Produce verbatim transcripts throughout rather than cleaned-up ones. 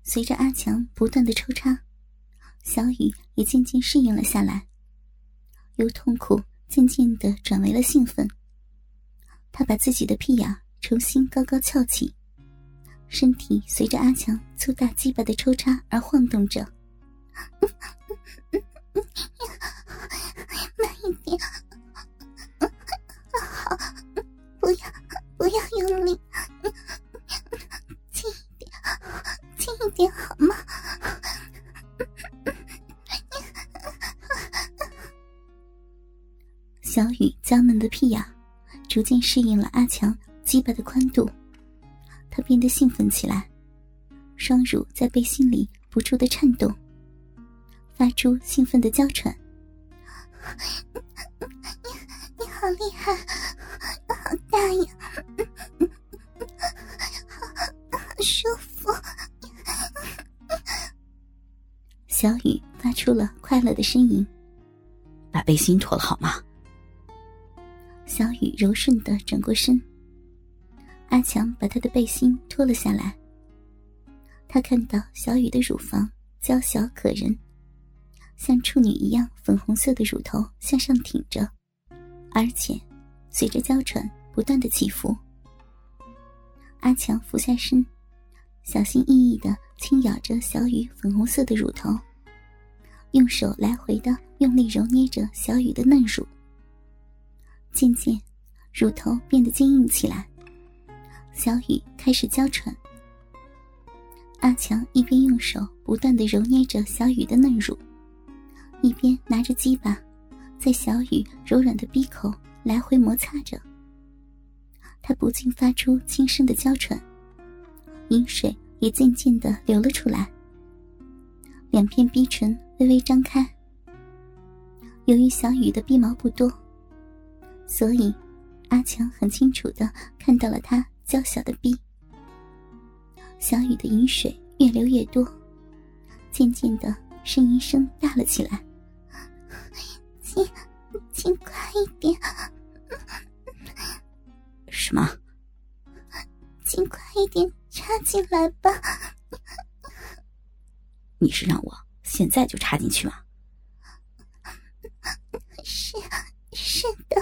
随着阿强不断的抽插，小雨也渐渐适应了下来，由痛苦渐渐地转为了兴奋。他把自己的屁眼重新高高翘起，身体随着阿强粗大鸡巴的抽插而晃动着。慢一点，好，不要不要用力，轻一点，轻一点好吗？小雨娇嫩的屁眼逐渐适应了阿强鸡巴的宽度，他变得兴奋起来，双乳在背心里不住地颤动，发出兴奋的娇喘。你好厉害，好大呀，好好舒服。小雨发出了快乐的呻吟。 把背心脱了好吗？ 小雨柔顺地转过身，阿强把她的背心脱了下来。他看到小雨的乳房娇小可人，像处女一样粉红色的乳头向上挺着，而且随着娇喘不断的起伏。阿强俯下身，小心翼翼地轻咬着小雨粉红色的乳头，用手来回地用力揉捏着小雨的嫩乳。渐渐乳头变得坚硬起来，小雨开始娇喘。阿强一边用手不断地揉捏着小雨的嫩乳，一边拿着鸡巴在小雨柔软的鼻口来回摩擦着。他不禁发出轻声的娇喘，饮水也渐渐地流了出来，两片逼唇微微张开。由于小雨的逼毛不多，所以阿强很清楚地看到了她娇小的逼。小雨的饮水越流越多，渐渐的呻吟声大了起来。请请快一点。 什么？ 请快一点插进来吧。 你是让我现在就插进去吗？ 是是的。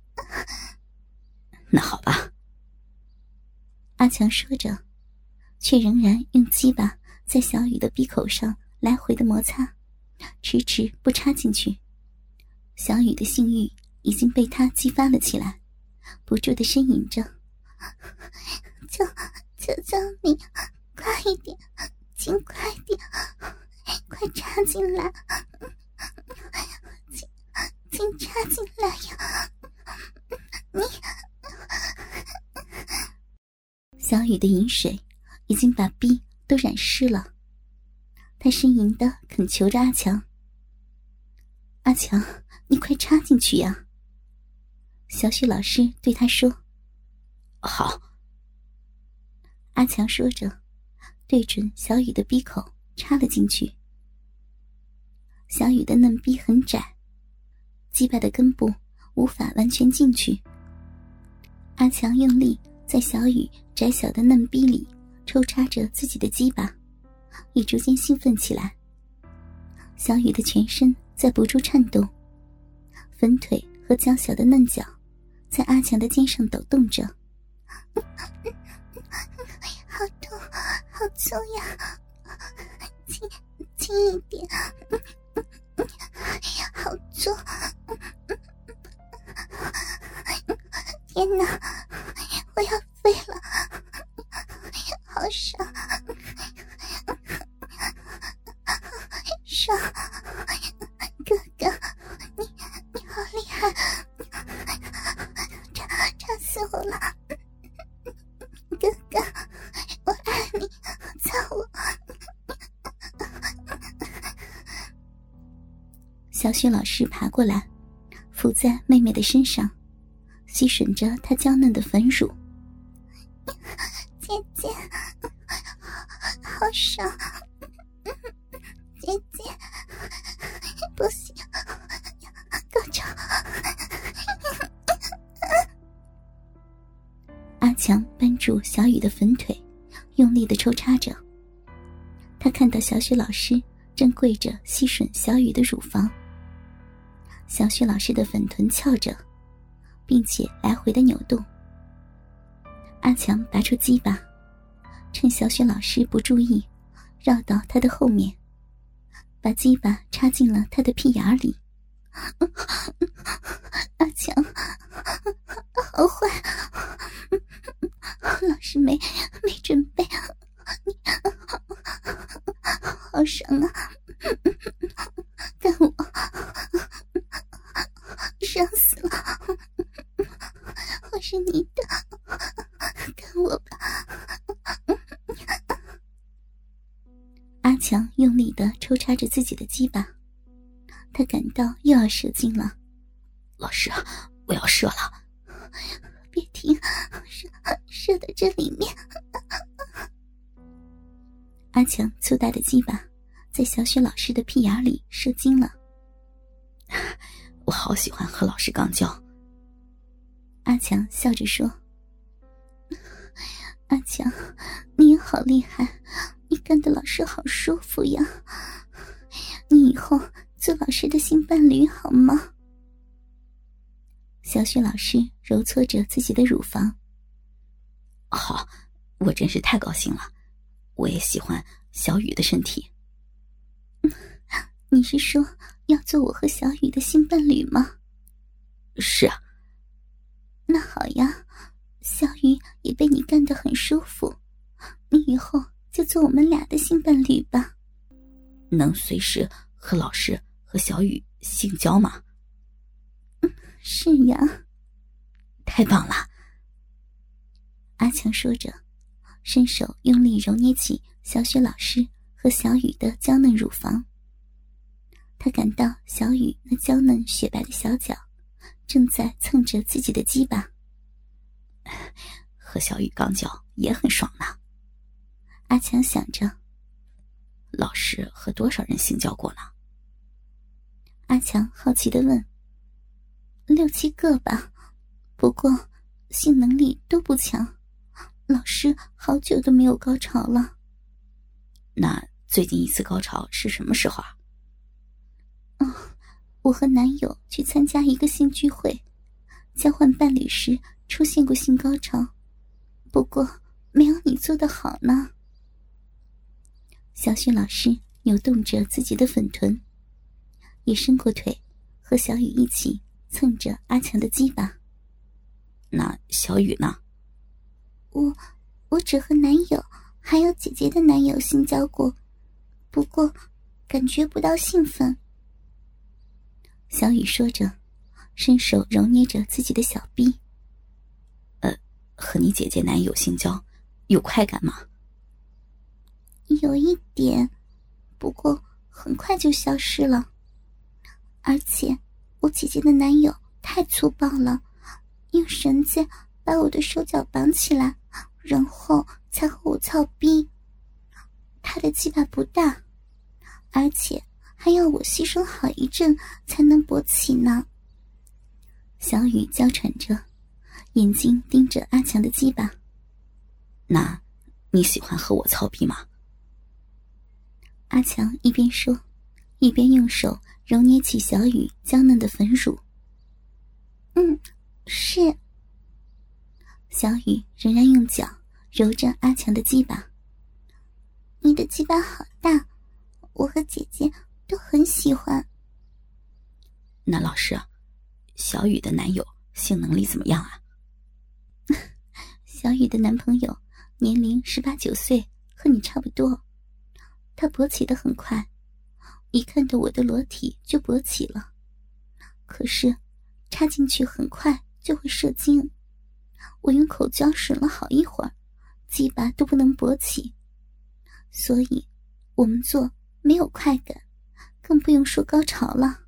那好吧。 阿强说着，却仍然用鸡巴在小雨的鼻口上来回的摩擦，迟迟不插进去。小雨的性欲已经被他激发了起来，不住地呻吟着：求求求你快一点，请快点，快插进来，请请插进来呀！你小雨的饮水已经把逼都染湿了，他呻吟地恳求着阿强：阿强，你快插进去呀！小许老师对他说： 好。 阿强说着，对准小雨的鼻口插了进去。小雨的嫩逼很窄，鸡巴的根部无法完全进去。阿强用力在小雨窄小的嫩逼里抽插着自己的鸡巴，也逐渐兴奋起来。小雨的全身在不住颤动，粉腿和娇小的嫩脚在阿强的肩上抖动着。好痛，好粗呀！轻轻一点，好粗！天哪，我要飞了，好爽，爽！哥哥，你你好厉害，插插死我了！哥哥，我爱你，操我！小雪老师爬过来，伏在妹妹的身上，吸吮着她娇嫩的粉乳。姐姐，好爽！姐姐，不行，高潮！阿强扳住小雨的粉腿，用力地抽插着。 他看到小雪老师正跪着吸吮小雨的乳房，小雪老师的粉臀翘着，并且来回的扭动。阿强拔出鸡巴，趁小雪老师不注意，绕到她的后面，把鸡巴插进了她的屁眼里。阿强，好坏，老师没没准备，你好爽啊！干我，爽死了！我是你的，干我吧！阿强用力地抽插着自己的鸡巴，他感到又要射精了。 老师，我要射了！ 别停，射射到这里面！阿强粗大的鸡巴在小雪老师的屁眼里射精了。 我好喜欢和老师肛交。 阿强笑着说：阿强，你也好厉害，你干的老师好舒服呀，你以后做老师的新伴侣好吗？小雪老师揉搓着自己的乳房。 好，我真是太高兴了，我也喜欢小雨的身体。 你是说要做我和小雨的新伴侣吗？ 是啊。 那好呀，小雨也被你干得很舒服，你以后就做我们俩的新伴侣吧。 能随时和老师和小雨性交吗？ 是呀。 太棒了！ 阿强说着，伸手用力揉捏起小雪老师和小雨的娇嫩乳房。他感到小雨那娇嫩雪白的小脚正在蹭着自己的鸡巴。 和小雨肛交也很爽呢。 阿强想着。 老师和多少人性交过呢？ 阿强好奇地问。六七个吧，不过性能力都不强，老师好久都没有高潮了。 那最近一次高潮是什么时候啊？ 哦，我和男友去参加一个性聚会，交换伴侣时出现过性高潮，不过没有你做得好呢。小雪老师扭动着自己的粉臀，也伸过腿和小雨一起蹭着阿强的鸡巴。 那小雨呢？ 我我只和男友还有姐姐的男友性交过，不过感觉不到兴奋。小雨说着，伸手揉捏着自己的小臂。 呃，和你姐姐男友性交有快感吗？ 有一点，不过很快就消失了。而且我姐姐的男友太粗暴了，用绳子把我的手脚绑起来，然后才和我操逼。他的鸡巴不大，而且还要我牺牲好一阵才能勃起呢。小雨娇喘着，眼睛盯着阿强的鸡巴。 那你喜欢和我操逼吗？ 阿强一边说，一边用手揉捏起小雨娇嫩的粉乳。嗯，是。小雨仍然用脚揉着阿强的鸡巴。你的鸡巴好大，我和姐姐都很喜欢。 那老师，小雨的男友性能力怎么样啊？ 小雨的男朋友年龄十八九岁，和你差不多。他勃起得很快，一看到我的裸体就勃起了。可是插进去很快就会射精，我用口交吮了好一会儿，鸡巴都不能勃起，所以我们做没有快感，更不用说高潮了。